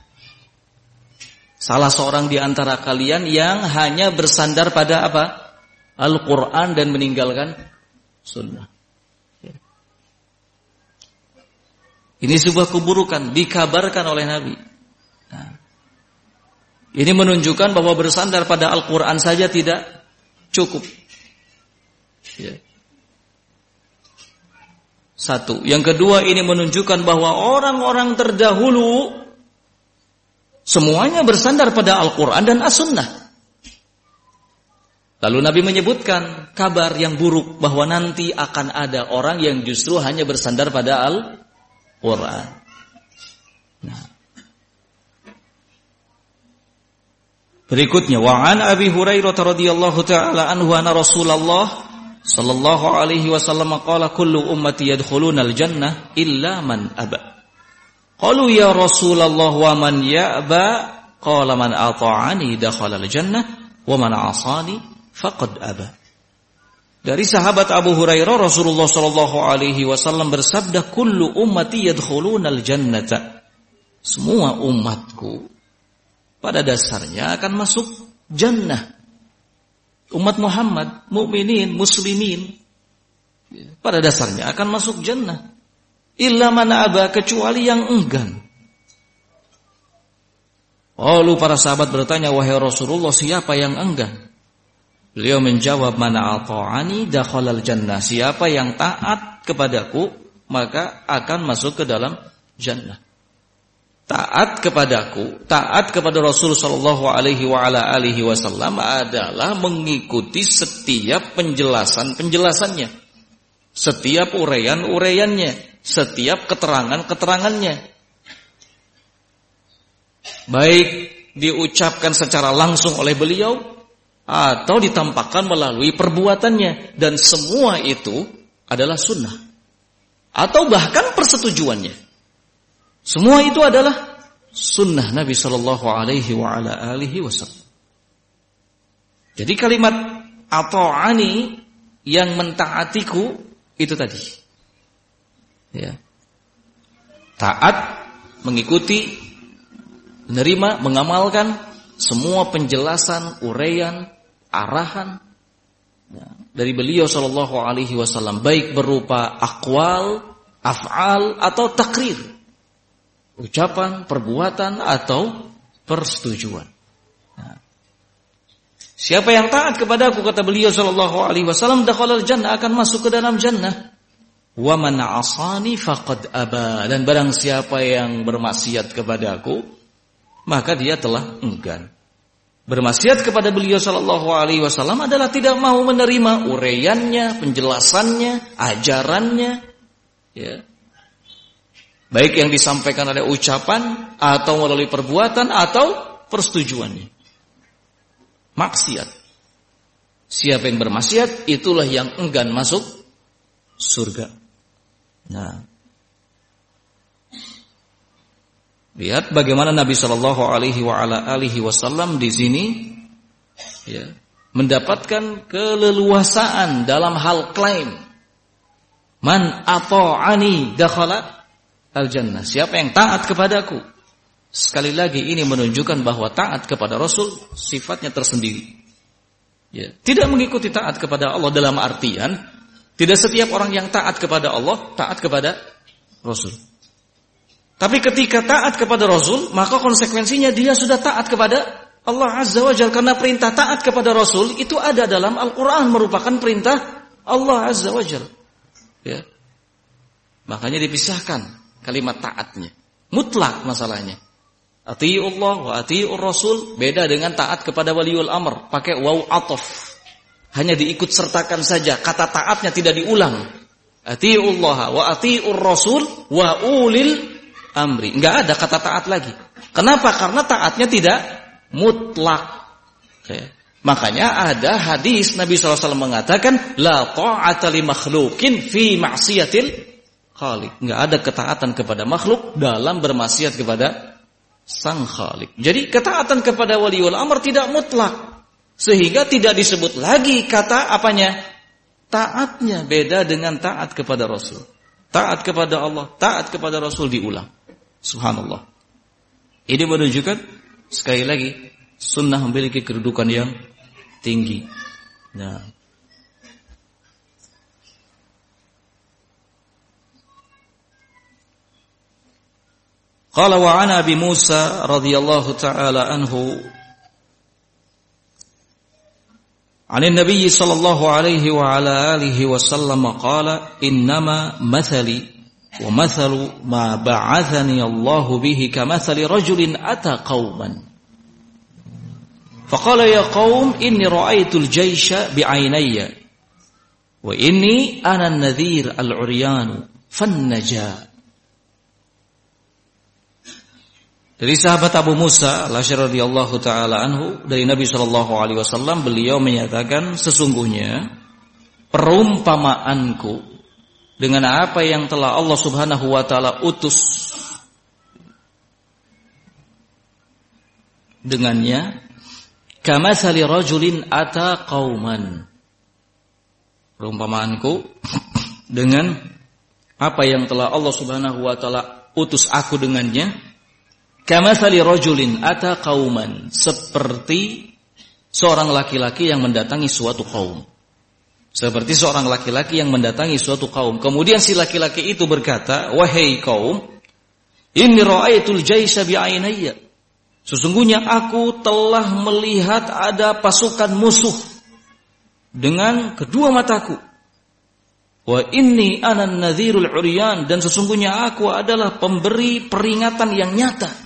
salah seorang di antara kalian yang hanya bersandar pada apa? Al-Quran dan meninggalkan sunnah. Ini sebuah keburukan dikabarkan oleh Nabi. Nah, ini menunjukkan bahwa bersandar pada Al-Quran saja tidak cukup. Ya. Satu. Yang kedua, ini menunjukkan bahwa orang-orang terdahulu semuanya bersandar pada Al-Quran dan As-Sunnah. Lalu Nabi menyebutkan kabar yang buruk bahwa nanti akan ada orang yang justru hanya bersandar pada Al-Quran. Quran. Nah. Berikutnya, wa an Abi Hurairah radhiyallahu taala anhu anna Rasulullah sallallahu alaihi wasallam qala kullu ummati yadkhuluna al-jannah illa man aba. Qalu ya Rasulullah wa man ya'ba? Qala man ata'ani dakhala al-jannah wa man 'asani faqad aba. Dari sahabat Abu Hurairah, Rasulullah sallallahu alaihi wasallam bersabda, kullu ummati yadkhulunal jannata. Semua umatku pada dasarnya akan masuk jannah. Umat Muhammad, mukminin, muslimin pada dasarnya akan masuk jannah. Illa man aba, kecuali yang enggan. Lalu para sahabat bertanya, wahai Rasulullah, siapa yang enggan? Beliau menjawab, mana ata'ani dakhalal jannah, siapa yang taat kepadaku maka akan masuk ke dalam jannah. Taat kepadaku, taat kepada Rasul sallallahu alaihi wa ala alihi wasallam adalah mengikuti setiap penjelasan-penjelasannya, setiap uraian-uraiannya, setiap keterangan-keterangannya. Baik diucapkan secara langsung oleh beliau atau ditampakkan melalui perbuatannya, dan semua itu adalah sunnah atau bahkan persetujuannya. Semua itu adalah sunnah Nabi sallallahu alaihi wa ala alihi wasallam. Jadi kalimat ata'ani, yang mentaatiku, itu tadi. Ya. Taat, mengikuti, menerima, mengamalkan semua penjelasan, uraian, arahan ya, dari beliau sallallahu alaihi wasallam, baik berupa aqwal, af'al atau takrir, ucapan, perbuatan atau persetujuan. Nah, siapa yang taat kepadaku, kata beliau sallallahu alaihi wasallam, dakhalal jannah, akan masuk ke dalam jannah. Wa man 'asani faqad aba, dan barang siapa yang bermaksiat kepadaku maka dia telah enggan. Bermaksiat kepada beliau sallallahu alaihi wasallam adalah tidak mau menerima uraiannya, penjelasannya, ajarannya, ya. Baik yang disampaikan oleh ucapan atau melalui perbuatan atau persetujuannya. Maksiat. Siapa yang bermaksiat, itulah yang enggan masuk surga. Nah, lihat bagaimana Nabi Shallallahu Alaihi Wasallam di sini ya, mendapatkan keleluasaan dalam hal klaim. Man ata'ani dakhala al-jannah. Siapa yang taat kepadaku. Sekali lagi ini menunjukkan bahwa taat kepada Rasul sifatnya tersendiri. Ya. Tidak mengikuti taat kepada Allah dalam artian tidak setiap orang yang taat kepada Allah taat kepada Rasul. Tapi ketika taat kepada Rasul, maka konsekuensinya dia sudah taat kepada Allah Azza wa Jalla, karena perintah taat kepada Rasul itu ada dalam Al-Quran, merupakan perintah Allah Azza wa Jalla. Ya. Makanya dipisahkan kalimat taatnya. Mutlak masalahnya. Atiiullah wa atiiur Rasul beda dengan taat kepada waliul amr, pakai waw ataf. Hanya diikut sertakan saja, kata taatnya tidak diulang. Atiiullah wa atiiur Rasul wa ulil amri. Enggak ada kata taat lagi. Kenapa? Karena taatnya tidak mutlak. Ya. Makanya ada hadis Nabi shallallahu alaihi wasallam mengatakan la ta'ata li makhluqin fi ma'siyatil khaliq. Enggak ada ketaatan kepada makhluk dalam bermaksiat kepada Sang Khalik. Jadi ketaatan kepada waliul amr tidak mutlak, sehingga tidak disebut lagi kata apanya? Taatnya. Beda dengan taat kepada Rasul. Taat kepada Allah, taat kepada Rasul diulang. Subhanallah. Ini menunjukkan sekali lagi sunnah memiliki kedudukan yang tinggi. Nah, qala wa ana Abi Musa radhiyallahu ta'ala anhu 'an an-nabiy sallallahu alaihi wa ala alihi wa sallam qala innama mathali wa mathalu ma ba'athani Allah bihi kamathali rajulin ata qauman faqala ya qaum inni ra'aytul jaysha bi'aynayya wa inni ana an-nadhir al-'uryan fan-najaa. Dari sahabat Abu Musa al-Asy'ari radhiyallahu taala anhu dari Nabi sallallahu alaihi wasallam, beliau menyatakan sesungguhnya perumpamaanku dengan apa yang telah Allah Subhanahu wa taala utus dengannya kamatsali rajulin ata qauman. Perumpamaanku dengan apa yang telah Allah Subhanahu wa taala utus aku dengannya kamatsali rajulin ata qauman, seperti seorang laki-laki yang mendatangi suatu kaum. Seperti seorang laki-laki yang mendatangi suatu kaum. Kemudian si laki-laki itu berkata, wahai kaum, inni ra'aitul jaysha bi'ainayya. Sesungguhnya aku telah melihat ada pasukan musuh dengan kedua mataku. Wa inni anan nadhirul 'uryan, dan sesungguhnya aku adalah pemberi peringatan yang nyata.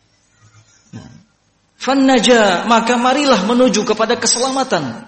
Fannaja, maka marilah menuju kepada keselamatan.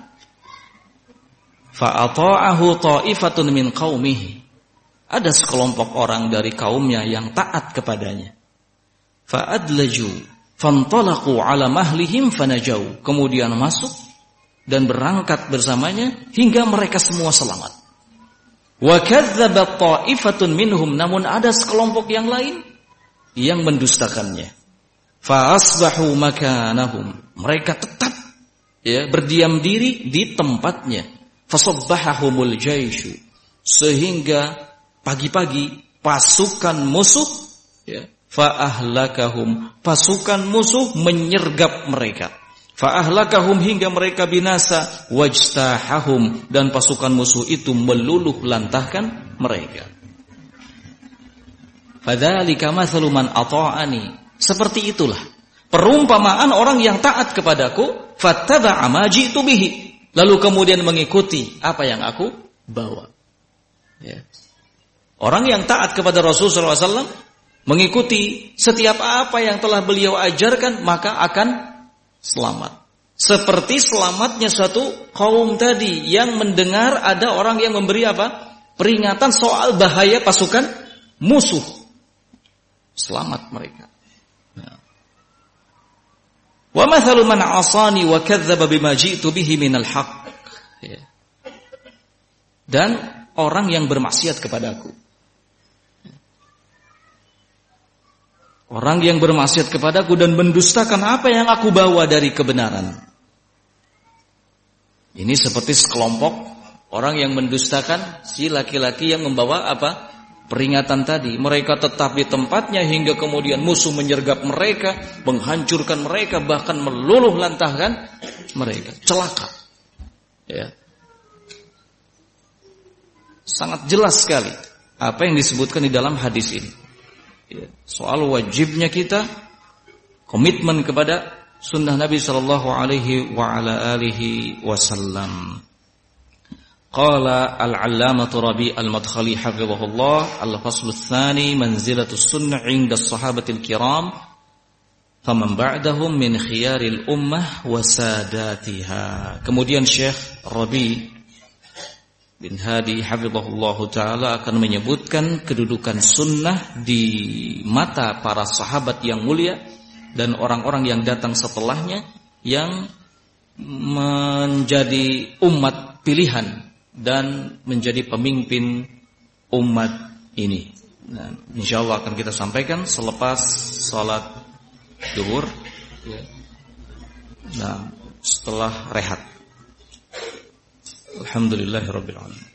Fa'ata'ahu ta'ifatun min qaumihi. Ada sekelompok orang dari kaumnya yang taat kepadanya. Fa'adlaju fantalaqu ala mahlihim fanajau. Kemudian masuk dan berangkat bersamanya hingga mereka semua selamat. Wa kadzdzabat ta'ifatun minhum, namun ada sekelompok yang lain yang mendustakannya. Fa asbahu makanahum, mereka tetap ya berdiam diri di tempatnya. Fasabbahahumul jaishu, sehingga pagi-pagi pasukan musuh ya fa ahlakahum, pasukan musuh menyergap mereka. Fa ahlakahum, hingga mereka binasa. Wajtahahum, dan pasukan musuh itu meluluh lantahkan mereka. Fadzalika mathalu man ata'ani, seperti itulah perumpamaan orang yang taat kepadaku. Fattaba'a ma ji'tu bihi, lalu kemudian mengikuti apa yang aku bawa. Ya. Orang yang taat kepada Rasulullah sallallahu alaihi wasallam mengikuti setiap apa yang telah beliau ajarkan, maka akan selamat. Seperti selamatnya satu kaum tadi yang mendengar ada orang yang memberi apa? Peringatan soal bahaya pasukan musuh. Selamat mereka. Wa mathalu man 'asani wa kadzdzaba bima ji'tu bihi minal haqq. Dan orang yang bermaksiat kepadaku. Orang yang bermaksiat kepadaku dan mendustakan apa yang aku bawa dari kebenaran. Ini seperti sekelompok orang yang mendustakan si laki-laki yang membawa apa? peringatan tadi, mereka tetap di tempatnya hingga kemudian musuh menyergap mereka, menghancurkan mereka, bahkan meluluh lantahkan mereka, celaka. Ya. Sangat jelas sekali apa yang disebutkan di dalam hadis ini. Ya. Soal wajibnya kita komitmen kepada sunnah Nabi sallallahu alaihi wa ala alihi wasallam. Qala al-'allamah Rabi' al-Madkhali hafizahullah, al-faslu tsani manzilatus sunnah 'inda as-sahabatil kiram faman ba'dahum min khiyaril ummah wa sadatiha. Kemudian Syekh Rabi' bin Hadi hafizahullah taala akan menyebutkan kedudukan sunnah di mata para sahabat yang mulia dan orang-orang yang datang setelahnya yang menjadi umat pilihan dan menjadi pemimpin umat ini. Nah, insyaallah akan kita sampaikan selepas salat zuhur. Nah, setelah rehat. Alhamdulillahirabbil alamin.